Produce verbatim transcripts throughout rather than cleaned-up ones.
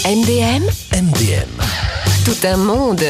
M D M M D M. Tout un monde.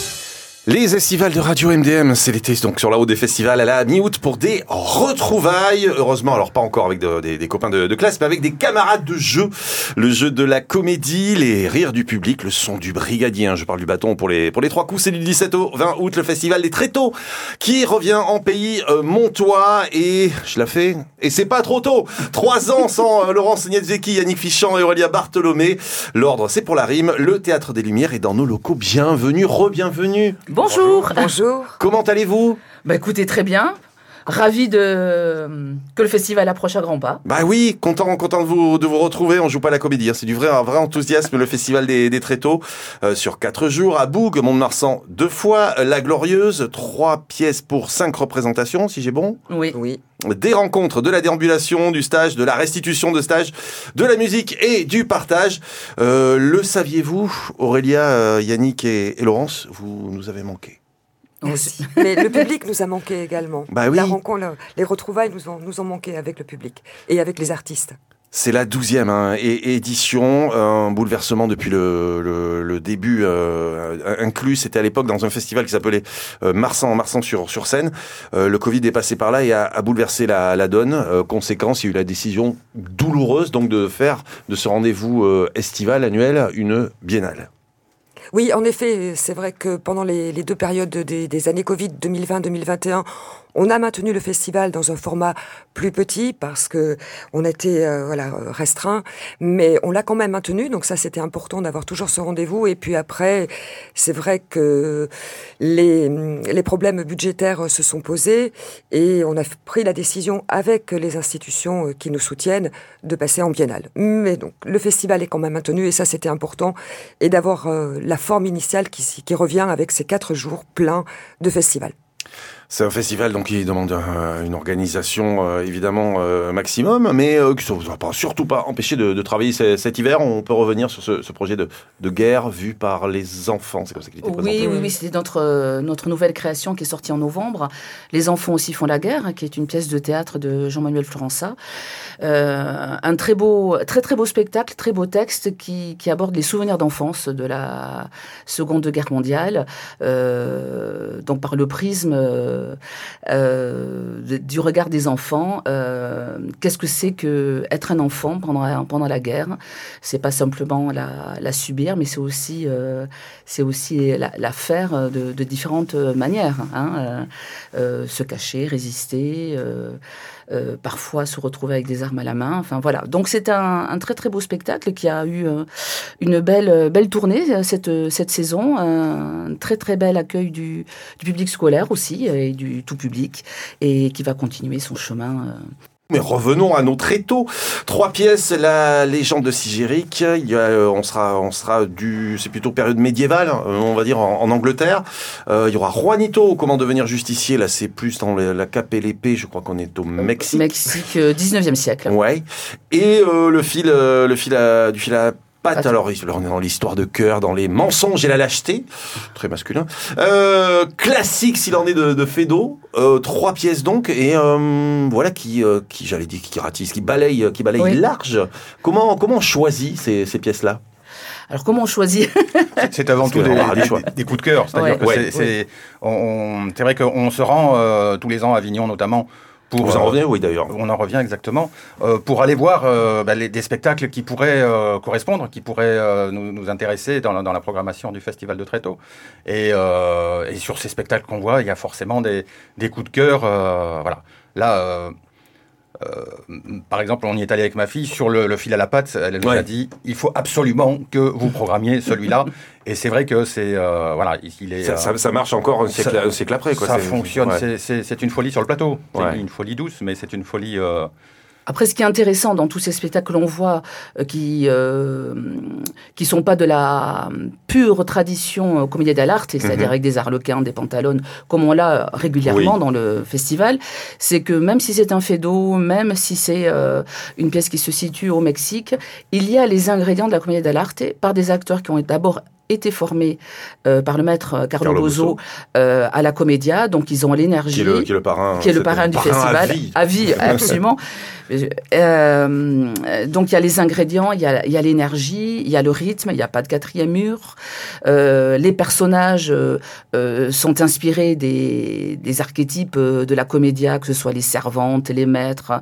Les estivales de Radio M D M, c'est l'été, donc sur la route des festivals à la mi-août pour des retrouvailles. Heureusement, alors pas encore avec de, des, des copains de, de classe, mais avec des camarades de jeu. Le jeu de la comédie, les rires du public, le son du brigadier. Hein, je parle du bâton pour les, pour les trois coups. C'est du dix-sept au vingt août, le festival des Tréteaux qui revient en pays euh, montois. Et je la fais, et c'est pas trop tôt. Trois ans sans euh, Laurence Niedzeki, Yannick Fichant et Aurélia Bartholomé. L'ordre, c'est pour la rime. Le Théâtre des Lumières est dans nos locaux. Bienvenue, re-bienvenue. Bonjour. Bonjour. Comment allez-vous ? Bah écoutez, très bien. Ravi de que le festival approche à grands pas. Bah oui, content, content de vous de vous retrouver. On joue pas la comédie, hein. C'est du vrai, un vrai enthousiasme. Le festival des, des Tréteaux euh, sur quatre jours à Boug, Mont-de-Marsan deux fois, La Glorieuse, trois pièces pour cinq représentations, si j'ai bon. Oui. Oui. Des rencontres, de la déambulation, du stage, de la restitution de stage, de la musique et du partage. Euh, le saviez-vous, Aurélia, euh, Yannick et, et Laurence, vous nous avez manqué. Merci. Mais le public nous a manqué également. Bah oui. La rencontre, les retrouvailles nous ont, nous ont manqué avec le public et avec les artistes. C'est la douzième hein, é- édition, un bouleversement depuis le, le, le début euh, inclus. C'était à l'époque dans un festival qui s'appelait euh, Marsan, Marsan sur, sur scène. Euh, le Covid est passé par là et a, a bouleversé la, la donne. Euh, conséquence, il y a eu la décision douloureuse donc de faire de ce rendez-vous euh, estival annuel une biennale. Oui, en effet, c'est vrai que pendant les, les deux périodes des, des années Covid, deux mille vingt deux mille vingt et un, on a maintenu le festival dans un format plus petit parce que on était euh, voilà restreint, mais on l'a quand même maintenu. Donc ça, c'était important d'avoir toujours ce rendez-vous. Et puis après, c'est vrai que les les problèmes budgétaires se sont posés et on a pris la décision avec les institutions qui nous soutiennent de passer en biennale. Mais donc le festival est quand même maintenu et ça, c'était important, et d'avoir euh, la forme initiale qui, qui revient avec ces quatre jours pleins de festival. C'est un festival donc qui demande euh, une organisation euh, évidemment euh, maximum, mais euh, qui ne va pas, surtout pas empêcher de, de travailler c- cet hiver. On peut revenir sur ce, ce projet de, de guerre vu par les enfants. C'est comme ça qu'il était Oui, présenté. oui, oui, c'était notre, euh, notre nouvelle création qui est sortie en novembre. Les enfants aussi font la guerre, hein, qui est une pièce de théâtre de Jean-Manuel Florença. Euh, un très beau, très très beau spectacle, très beau texte qui, qui aborde les souvenirs d'enfance de la Seconde Guerre mondiale, euh, donc par le prisme euh, euh, du regard des enfants. Euh, qu'est-ce que c'est que être un enfant pendant pendant la guerre ? C'est pas simplement la, la subir, mais c'est aussi euh, c'est aussi la, la faire de, de différentes manières. Hein, euh, euh, se cacher, résister. Euh, Euh, parfois se retrouver avec des armes à la main. Enfin voilà. Donc c'est un, un très très beau spectacle qui a eu euh, une belle belle tournée cette cette saison, un très très bel accueil du, du public scolaire aussi et du tout public, et qui va continuer son chemin. Euh, Mais revenons à nos Tréteaux. Trois pièces, la légende de Sigéric. Il y a, euh, on sera, on sera du, c'est plutôt période médiévale, euh, on va dire en, en Angleterre. Euh, il y aura Juanito, comment devenir justicier. Là, c'est plus dans le, la cape et l'épée. Je crois qu'on est au Mexique. Mexique, euh, dix-neuvième siècle. Ouais. Et euh, le fil, euh, le fil à, du fil à patte. Patte. Alors, on est dans l'histoire de cœur, dans les mensonges et la lâcheté. Très masculin. Euh, classique s'il en est de, de Feydeau. Euh, trois pièces donc, et euh, voilà qui, euh, qui j'allais dire, qui ratisse, qui balaye, qui balaye Oui. large. Comment, comment on choisit ces, ces pièces-là ? Alors comment on choisit ? C'est- C'est avant Parce tout que des, on aura des des- choix. des coups de cœur. C'est-à-dire Ouais. que Ouais. c'est, c'est, on, on- c'est vrai qu'on se rend euh, tous les ans à Avignon notamment pour... Vous en euh, revenez, oui d'ailleurs. On en revient exactement, euh, pour aller voir euh, bah, les, des spectacles qui pourraient euh, correspondre, qui pourraient euh, nous, nous intéresser dans la, dans la programmation du Festival de Tréteaux. Et, euh, et sur ces spectacles qu'on voit, il y a forcément des, des coups de cœur. Euh, voilà. Là, euh, euh, par exemple, on y est allé avec ma fille sur le, le fil à la patte. Elle nous Ouais. a dit, il faut absolument que vous programmiez celui-là. Et c'est vrai que c'est euh, voilà, il est. Ça, euh, ça, ça marche encore un siècle, ça- un siècle après. Quoi. ça C'est- fonctionne. ouais. C'est, c'est, c'est une folie sur le plateau. C'est Ouais. une folie douce, mais c'est une folie. Euh, Après, ce qui est intéressant dans tous ces spectacles que l'on voit, euh, qui euh, qui sont pas de la pure tradition euh, commedia dell'arte, c'est-à-dire Mhm. avec des arlequins, des pantalons, comme on l'a régulièrement Oui. dans le festival, c'est que même si c'est un Feydeau, même si c'est euh, une pièce qui se situe au Mexique, il y a les ingrédients de la commedia dell'arte par des acteurs qui ont d'abord été formés euh, par le maître Carlo, Carlo Bozzo euh, à la Commedia, donc ils ont l'énergie. Qui est le, qui est le parrain, qui est le parrain du parrain festival. À vie, à vie absolument. euh, donc il y a les ingrédients, il y a, il y a l'énergie, il y a le rythme, il n'y a pas de quatrième mur. Euh, les personnages euh, euh, sont inspirés des, des archétypes de la Commedia, que ce soit les servantes, les maîtres,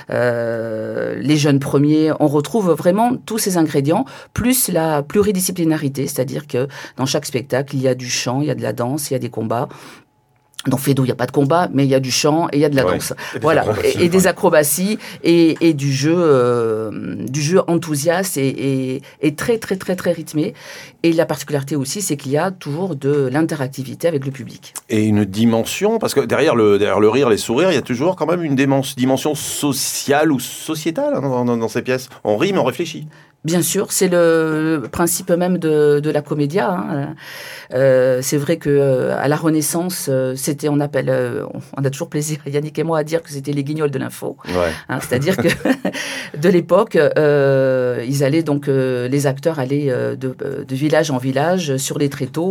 euh, les jeunes premiers. On retrouve vraiment tous ces ingrédients, plus la pluridisciplinarité, c'est-à-dire que dans chaque spectacle, il y a du chant, il y a de la danse, il y a des combats. Dans Feydeau, il n'y a pas de combat, mais il y a du chant et il y a de la ouais, danse. Et voilà, et, et des acrobaties et, et du jeu, euh, du jeu enthousiaste et, et, et très très très très rythmé. Et la particularité aussi, c'est qu'il y a toujours de l'interactivité avec le public. Et une dimension, parce que derrière le derrière le rire, les sourires, il y a toujours quand même une dimension sociale ou sociétale hein, dans, dans, dans ces pièces. On rit, mais on réfléchit. Bien sûr, c'est le, le principe même de, de la Commedia. Hein. Euh, c'est vrai que euh, à la Renaissance, euh, c'était, on appelle, euh, on a toujours plaisir, Yannick et moi, à dire que c'était les guignols de l'info. Ouais. Hein, c'est-à-dire que de l'époque, euh, ils allaient donc, euh, les acteurs allaient euh, de, de village en village sur les tréteaux,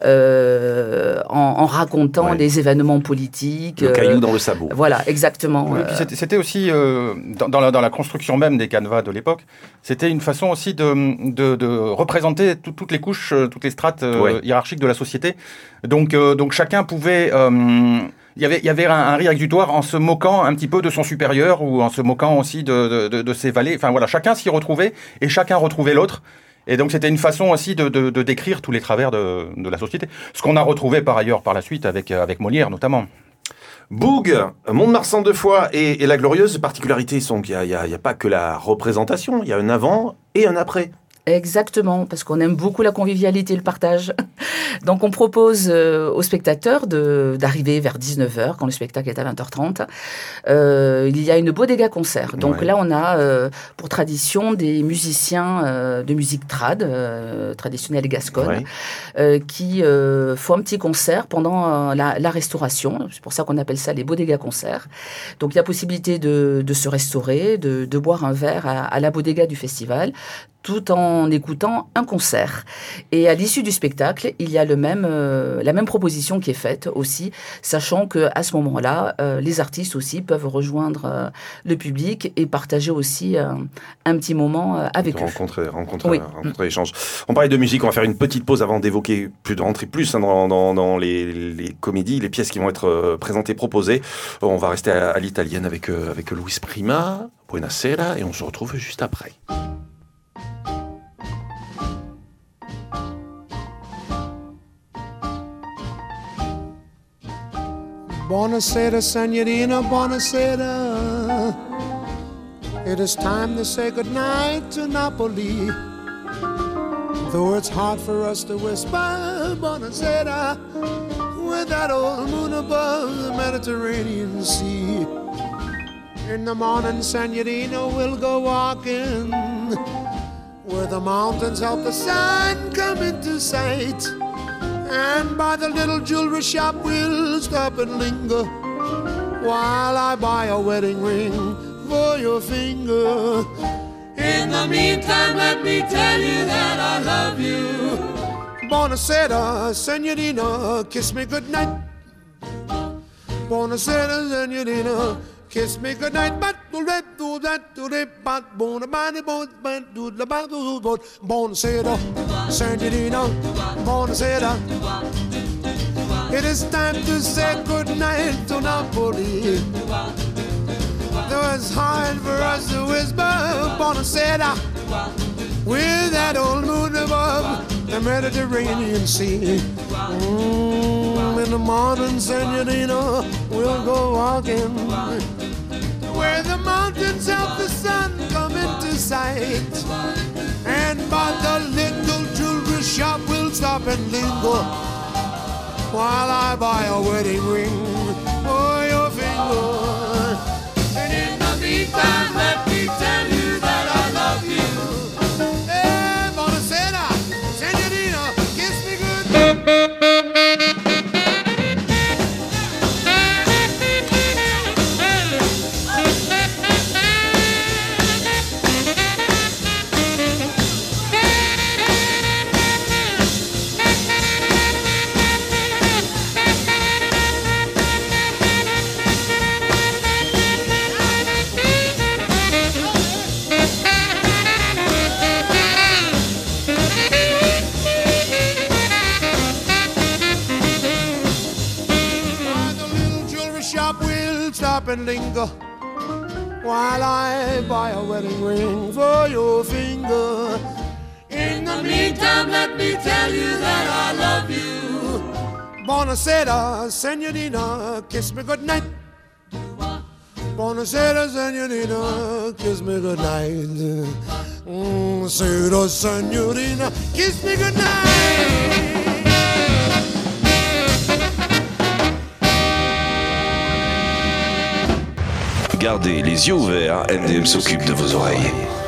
euh, en, en racontant ouais. les événements politiques. Le euh, caillou dans le sabot. Voilà, exactement. Oui, puis c'était, c'était aussi euh, dans, dans, la, dans la construction même des canevas de l'époque, c'était une façon aussi de, de, de représenter tout, toutes les couches, toutes les strates euh, ouais. hiérarchiques de la société. Donc, euh, donc chacun pouvait... Euh, il y avait, il y avait un, un rire exutoire en se moquant un petit peu de son supérieur ou en se moquant aussi de, de, de ses valets. Enfin voilà, chacun s'y retrouvait et chacun retrouvait l'autre. Et donc c'était une façon aussi de, de, de décrire tous les travers de, de la société. Ce qu'on a retrouvé par ailleurs par la suite avec, avec Molière notamment. Boug, Mont-de-Marsan deux fois et, et la Glorieuse, particularité sont qu'il n'y a, a, a pas que la représentation, il y a un avant et un après. Exactement, parce qu'on aime beaucoup la convivialité et le partage. Donc on propose euh, aux spectateurs de, d'arriver vers dix-neuf heures, quand le spectacle est à vingt heures trente. Euh, il y a une bodega concert. Donc ouais. là, on a euh, pour tradition des musiciens euh, de musique trad, euh, traditionnelle gasconne, ouais. euh, qui euh, font un petit concert pendant euh, la, la restauration. C'est pour ça qu'on appelle ça les bodega concerts. Donc il y a possibilité de, de se restaurer, de, de boire un verre à, à la bodega du festival, tout en écoutant un concert. Et à l'issue du spectacle, il y a le même, euh, la même proposition qui est faite aussi, sachant qu'à ce moment-là, euh, les artistes aussi peuvent rejoindre euh, le public et partager aussi euh, un petit moment euh, avec eux. Rencontrer, rencontrer, oui. rencontrer, échange. On parlait de musique, on va faire une petite pause avant d'évoquer, plus de rentrer plus hein, dans, dans, dans les, les comédies, les pièces qui vont être euh, présentées, proposées. On va rester à, à l'italienne avec, euh, avec Luis Prima, Buonasera, et on se retrouve juste après. Buonasera, signorina, buonasera. It is time to say goodnight to Napoli. Though it's hard for us to whisper buonasera with that old moon above the Mediterranean Sea. In the morning, signorina, we'll go walking where the mountains help the sun come into sight. And by the little jewelry shop we'll stop and linger while I buy a wedding ring for your finger. In the meantime, let me tell you that I love you. Buonasera, signorina, kiss me goodnight. Buonasera, signorina, kiss me goodnight. But do that, do that, do that, but bona bani, bon, but do the bat, do do. Buonasera, signorina, buonasera. It is time to say goodnight to Napoli. Though it's hard for us to whisper buonasera with that old moon above the Mediterranean Sea. Mm, in the morning, signorina, we'll go walking where the mountains help the sun come into sight. And by the little jewelry shop we'll stop and linger while I buy a wedding ring for your finger. And in the meantime, let me tell you that I love you. Hey, buonasera, signorina, kiss me good. stop and linger while I buy a wedding ring for your finger. In the meantime, let me tell you that I love you. Buonasera, senorina, kiss me goodnight. Buonasera, senorina, kiss me goodnight. Mm, Sera, senorina, kiss me goodnight. Gardez les yeux ouverts, M D M s'occupe de vos oreilles.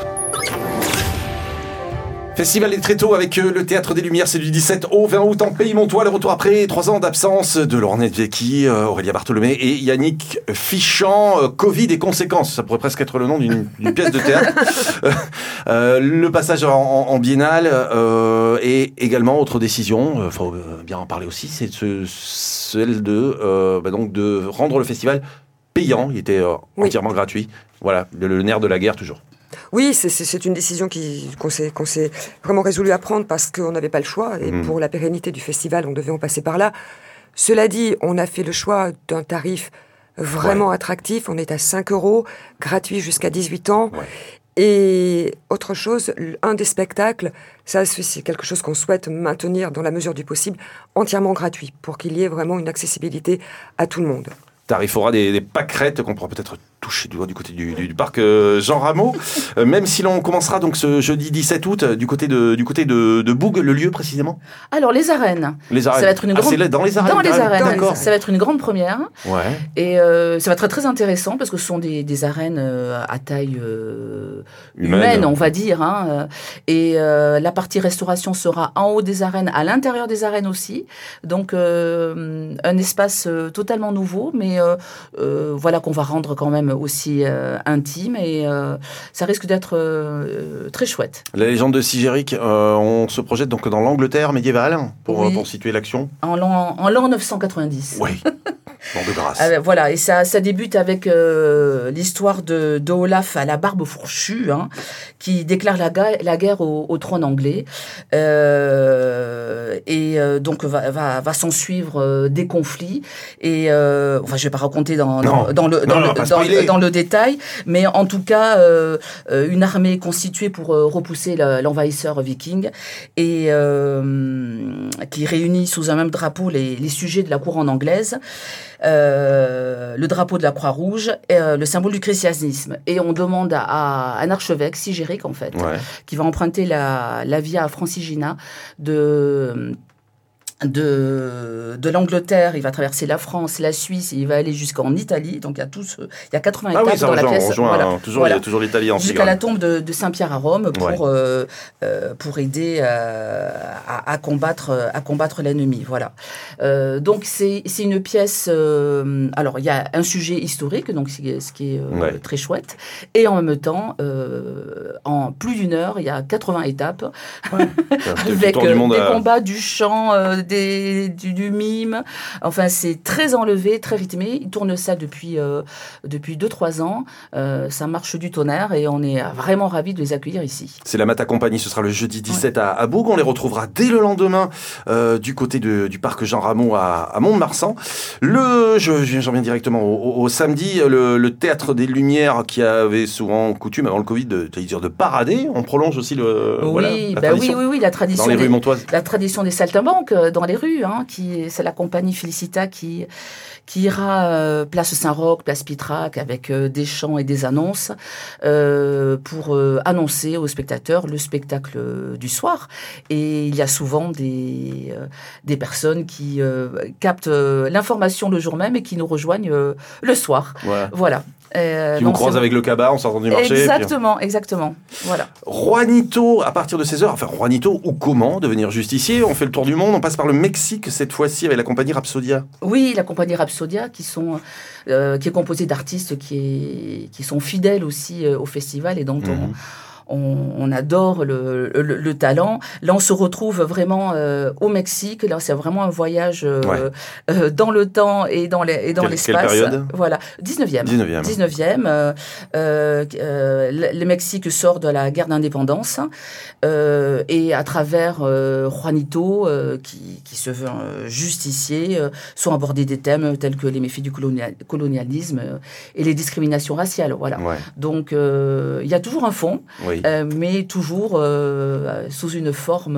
Festival des Tréteaux avec euh, le Théâtre des Lumières, c'est du dix-sept au vingt août en Pays Montois. Le retour après trois ans d'absence de Laurent Nedvecki, euh, Aurélia Bartholomé et Yannick Fichant. Euh, Covid et conséquences, ça pourrait presque être le nom d'une, d'une pièce de théâtre. euh, le passage en, en, en biennale euh, et également autre décision, il euh, faut euh, bien en parler aussi, c'est ce, celle de, euh, bah donc de rendre le festival payant. Il était euh, oui. entièrement gratuit. Voilà, le, le nerf de la guerre toujours. Oui, c'est, c'est, c'est une décision qui, qu'on, s'est, qu'on s'est vraiment résolu à prendre parce qu'on n'avait pas le choix. Et mmh. pour la pérennité du festival, on devait en passer par là. Cela dit, on a fait le choix d'un tarif vraiment ouais. attractif. On est à cinq euros, gratuit jusqu'à dix-huit ans. Ouais. Et autre chose, un des spectacles, ça c'est quelque chose qu'on souhaite maintenir dans la mesure du possible, entièrement gratuit, pour qu'il y ait vraiment une accessibilité à tout le monde. Tarifera des, des pâquerettes qu'on pourra peut-être toucher du, du côté du, du, du parc euh, Jean Rameau. Euh, même si l'on commencera donc ce jeudi dix-sept août du côté de du côté de, de Boug, le lieu précisément. Alors les arènes. Les arènes. Ça va être une grande... ah, c'est dans les arènes. Dans les arènes. D'accord. Ça va être une grande première. Ouais. Et euh, ça va être très très intéressant parce que ce sont des, des arènes euh, à taille euh, humaine. humaine, on va dire. Hein. Et euh, la partie restauration sera en haut des arènes, à l'intérieur des arènes aussi. Donc euh, un espace euh, totalement nouveau, mais euh, euh, voilà qu'on va rendre quand même aussi euh, intime et euh, ça risque d'être euh, très chouette. La légende de Sigéric, euh, on se projette donc dans l'Angleterre médiévale pour, oui. pour situer l'action. En l'an, en l'an neuf cent quatre-vingt-dix. Oui. Bon de grâce. Euh, voilà, et ça, ça débute avec euh, l'histoire de, de Olaf à la barbe fourchue, hein, qui déclare la, ga- la guerre au, au trône anglais. Euh, et euh, donc va, va, va s'en suivre euh, des conflits. Et euh, enfin, je vais pas raconter dans, dans, dans le dans, non, le, dans, le, dans le détail, mais en tout cas, euh, une armée constituée pour euh, repousser la, l'envahisseur viking et euh, qui réunit sous un même drapeau les, les sujets de la couronne anglaise. Euh, le drapeau de la Croix-Rouge, et, euh, le symbole du christianisme. Et on demande à, à un archevêque, Sigéric en fait, ouais. qui va emprunter la, la via Francigena de... De, de l'Angleterre, il va traverser la France, la Suisse, et il va aller jusqu'en Italie. Donc il y a tous, il y a quatre-vingts ah étapes oui, dans rejoint, la pièce. Rejoint, voilà. hein, toujours, voilà. Il y a toujours l'Italie en jusqu'à la tombe de, de Saint-Pierre à Rome pour ouais. euh, euh, pour aider euh, à, à combattre à combattre l'ennemi. Voilà. Euh, donc c'est c'est une pièce. Euh, alors il y a un sujet historique, donc c'est, ce qui est euh, ouais. très chouette, et en même temps, euh, en plus d'une heure, il y a quatre-vingts étapes ouais. avec euh, des à... combats, du chant. Euh, Des, du, du mime, enfin c'est très enlevé, très rythmé. Ils tournent ça depuis euh, depuis deux trois ans. Euh, ça marche du tonnerre et on est vraiment ravis de les accueillir ici. C'est la Mata Compagnie, ce sera le jeudi dix-sept ouais. à, à Boug. On les retrouvera dès le lendemain euh, du côté de, du parc Jean Rameau à, à Mont-de-Marsan. Le, je, j'en viens directement au, au, au samedi, le, le Théâtre des Lumières qui avait souvent coutume avant le Covid de, de, de parader. On prolonge aussi le oui, voilà, la bah oui, oui, oui, la tradition dans les des, rues montoises. La tradition des saltimbanques dans les rues, hein, qui c'est la compagnie Félicita qui qui ira euh, place Saint-Roch, place Pitrac avec euh, des chants et des annonces euh, pour euh, annoncer aux spectateurs le spectacle euh, du soir. Et il y a souvent des euh, des personnes qui euh, captent euh, l'information le jour même et qui nous rejoignent euh, le soir. Ouais. Voilà. Euh, qui vous croise avec le cabas en sortant du marché. Exactement, puis... exactement. Voilà. Juanito, à partir de seize heures, enfin Juanito, ou comment devenir justicier? On fait le tour du monde, on passe par le Mexique cette fois-ci avec la compagnie Rapsodia. Oui, la compagnie Rapsodia, qui, sont, euh, qui est composée d'artistes qui, est, qui sont fidèles aussi euh, au festival et dont mmh. on... on, on adore le, le, le talent. Là, on se retrouve vraiment euh, au Mexique. Là, c'est vraiment un voyage euh, ouais. euh, dans le temps et dans, les, et dans quelle, l'espace. Quelle période ? Voilà, dix-neuvième. dix-neuvième. dix-neuvième. Euh, euh, euh, le Mexique sort de la guerre d'indépendance euh, et à travers euh, Juanito, euh, qui, qui se veut euh, justicier, euh, sont abordés des thèmes tels que les méfaits du colonial, colonialisme euh, et les discriminations raciales. Voilà. Ouais. Donc, il euh, y a toujours un fond, oui. euh, mais toujours euh, sous une forme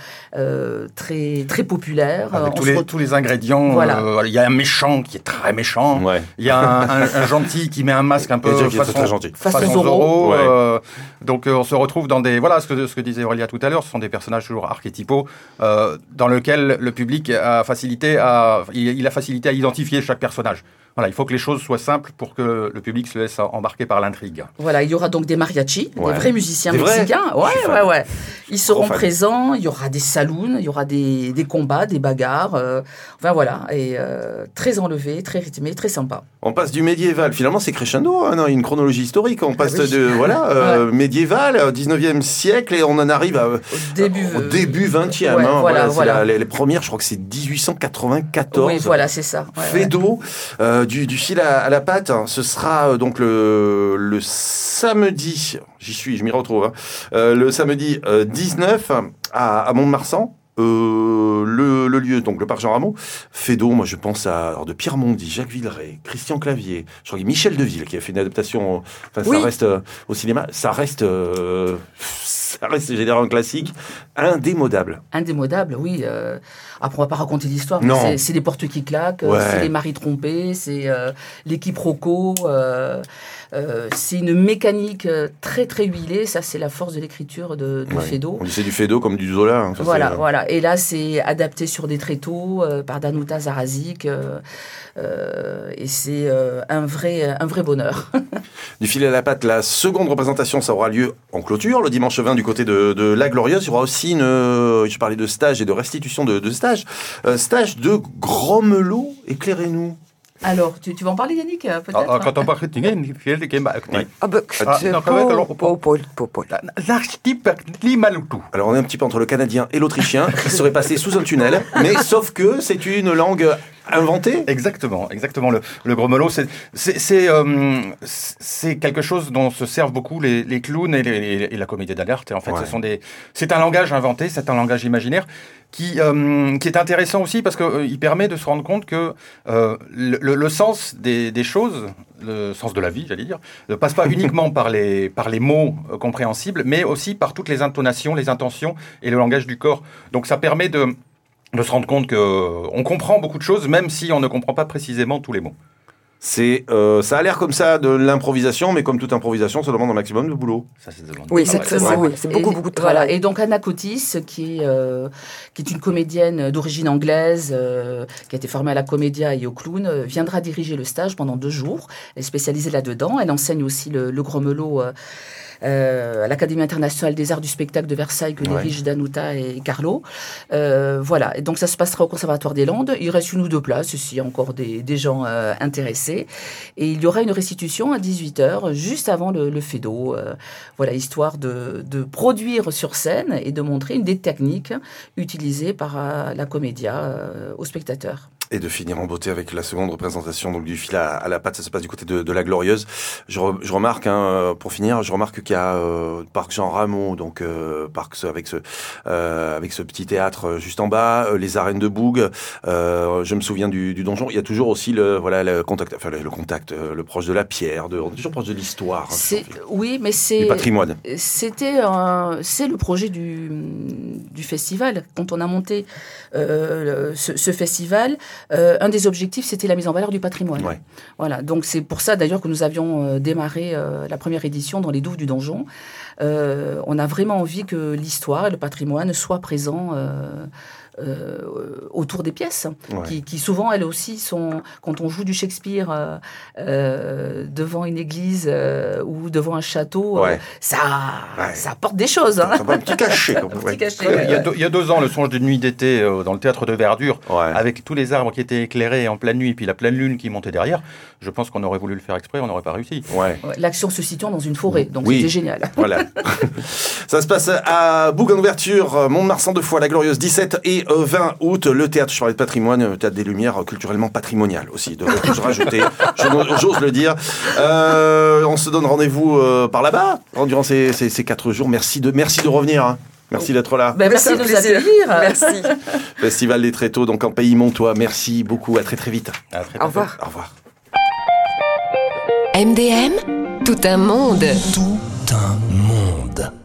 euh, très, très populaire. Avec On tous, les, re... tous les ingrédients. Il voilà. euh, y a un méchant qui est très méchant. Il ouais. y a un, un, un gentil qui met un masque un peu façon, très gentil. façon, façon Zorro. Zorro. Ouais. Euh, donc, euh, on se retrouve dans des... Voilà ce que, ce que disait Aurélia tout à l'heure. Ce sont des personnages toujours archétypaux euh, dans lesquels le public a facilité à... Il, il a facilité à identifier chaque personnage. Voilà, il faut que les choses soient simples pour que le public se laisse embarquer par l'intrigue. Voilà, il y aura donc des mariachis, ouais. des vrais musiciens des mexicains. vrais Ouais, ouais, ouais. Ils seront Trop présents. Il y aura des saloons, il y aura des, des combats, des bagarres. Euh, enfin voilà, et euh, très enlevé, très rythmé, très sympa. On passe du médiéval. Finalement, c'est crescendo. Hein, non, il y a une chronologie historique. On passe ah oui. de voilà euh, ouais. médiéval, dix-neuvième siècle, et on en arrive à, au début, au début vingtième. Ouais, hein, voilà, voilà, voilà. La, les, les premières, je crois que c'est dix-huit cent quatre-vingt-quatorze. Oui, voilà, c'est ça. Ouais, Feydeau, ouais. euh, du, du fil à, à la pâte. Ce sera euh, donc le, le samedi. J'y suis, je m'y retrouve. Hein, euh, le samedi euh, dix-neuf à, à Mont-de-Marsan. Euh, le, le lieu, donc le parc Jean Rameau. Feydeau, moi je pense à alors, de Pierre Mondy, Jacques Villeray, Christian Clavier, je crois que Michel Deville qui a fait une adaptation, enfin oui. ça reste euh, au cinéma, ça reste, euh, ça reste généralement un classique, indémodable. Indémodable, oui. Euh, après, on va pas raconter l'histoire. Non. C'est, c'est les portes qui claquent, ouais. c'est les maris trompés, c'est euh, les quiproquos. Euh, euh, c'est une mécanique très très huilée. Ça, c'est la force de l'écriture de, de ouais. Feydeau. On dit c'est du Feydeau comme du Zola. Hein, ça, voilà, c'est... voilà. Et là, c'est adapté sur des tréteaux euh, par Danuta Zarazik. Euh, euh, et c'est euh, un vrai, un vrai bonheur. Du fil à la pâte, la seconde représentation, ça aura lieu en clôture, le dimanche vingt du côté de, de La Glorieuse. Il y aura aussi une, je parlais de stage et de restitution de, de stage, euh, stage de Gromelot, éclairez-nous. Alors, tu, tu vas en parler, Yannick, peut-être ah, Quand on parle de ouais. Ah ben, ah, c'est non, po, po, po, po, po. Alors, on est un petit peu entre le canadien et l'autrichien, qui serait passé sous un tunnel, mais sauf que c'est une langue inventée. Exactement, exactement. Le, le gromelot, c'est, c'est, c'est, euh, c'est quelque chose dont se servent beaucoup les, les clowns et, les, et la comédie d'alerte. En fait, ouais. ce sont des, c'est un langage inventé, c'est un langage imaginaire qui, euh, qui est intéressant aussi parce qu'il euh, permet de se rendre compte que euh, le, le, le sens des, des choses, le sens de la vie, j'allais dire, ne passe pas uniquement par les, par les mots euh, compréhensibles, mais aussi par toutes les intonations, les intentions et le langage du corps. Donc ça permet de... de se rendre compte qu'on comprend beaucoup de choses, même si on ne comprend pas précisément tous les mots. C'est, euh, ça a l'air comme ça de l'improvisation, mais comme toute improvisation, ça demande un maximum de boulot. Ça, c'est, oui, c'est, c'est, c'est, oui, c'est beaucoup, et, beaucoup de travail. Voilà. Et donc Anna Cotis, qui est, euh, qui est une comédienne d'origine anglaise, euh, qui a été formée à la Comédia et au clown, euh, viendra diriger le stage pendant deux jours. Elle est spécialisée là-dedans. Elle enseigne aussi le, le gromelot euh, Euh, à l'Académie internationale des arts du spectacle de Versailles que dirigent ouais. Danuta et Carlo. Euh, voilà, et donc ça se passera au Conservatoire des Landes. Il reste une ou deux places, s'il y a encore des, des gens euh, intéressés. Et il y aura une restitution à dix-huit heures, juste avant le, le Feydeau. Euh, voilà, histoire de, de produire sur scène et de montrer une des techniques utilisées par euh, la Comédia euh, aux spectateurs. Et de finir en beauté avec la seconde représentation donc du fil à, à la pâte, ça se passe du côté de, de La Glorieuse. Je, re, je remarque, hein, pour finir, je remarque qu'il y a euh, Parc Jean Rameau, donc euh, parc avec ce euh, avec ce petit théâtre juste en bas, euh, les arènes de Boug. Euh, je me souviens du, du donjon. Il y a toujours aussi le voilà le contact, enfin le, le contact, euh, le proche de la pierre, de, toujours proche de l'histoire. Hein, c'est, oui, mais c'est du patrimoine. C'était un, c'est le projet du du festival quand on a monté euh, ce, ce festival. Euh, un des objectifs, c'était la mise en valeur du patrimoine. Ouais. Voilà, donc c'est pour ça d'ailleurs que nous avions euh, démarré euh, la première édition dans les douves du donjon. Euh, on a vraiment envie que l'histoire et le patrimoine soient présents euh, euh, autour des pièces, Ouais. qui, qui souvent, elles aussi, sont, quand on joue du Shakespeare euh, euh, devant une église euh, ou devant un château, Ouais. euh, ça, Ouais. ça apporte des choses. Hein. Ça va un petit cachet. Comme Un petit ouais. cachet, Il y, a ouais. deux, il y a deux ans, le songe d'une nuit d'été euh, dans le théâtre de Verdure, Ouais. avec tous les arbres qui étaient éclairés en pleine nuit, et puis la pleine lune qui montait derrière, je pense qu'on aurait voulu le faire exprès, on n'aurait pas réussi. Ouais. Ouais, l'action se situant dans une forêt, donc Oui. c'était génial. Voilà. Ça se passe à Bougain d'ouverture, Mont-de-Marsan deux fois, la Glorieuse, dix-sept et vingt août. Le théâtre, je parlais de patrimoine, le théâtre des Lumières, culturellement patrimonial aussi, devrais-je rajouter, je- j'ose le dire. Euh, on se donne rendez-vous euh, par là-bas durant ces, ces, ces quatre jours. Merci de, merci de revenir. Hein. Merci d'être là. Ben, Mais merci c'est de un nous plaisir. accueillir. Merci. Festival des Tréteaux, donc en Pays Montois. Merci beaucoup. À très très vite. À très Au bientôt. revoir. Au revoir. M D M, tout un monde. Tout un monde.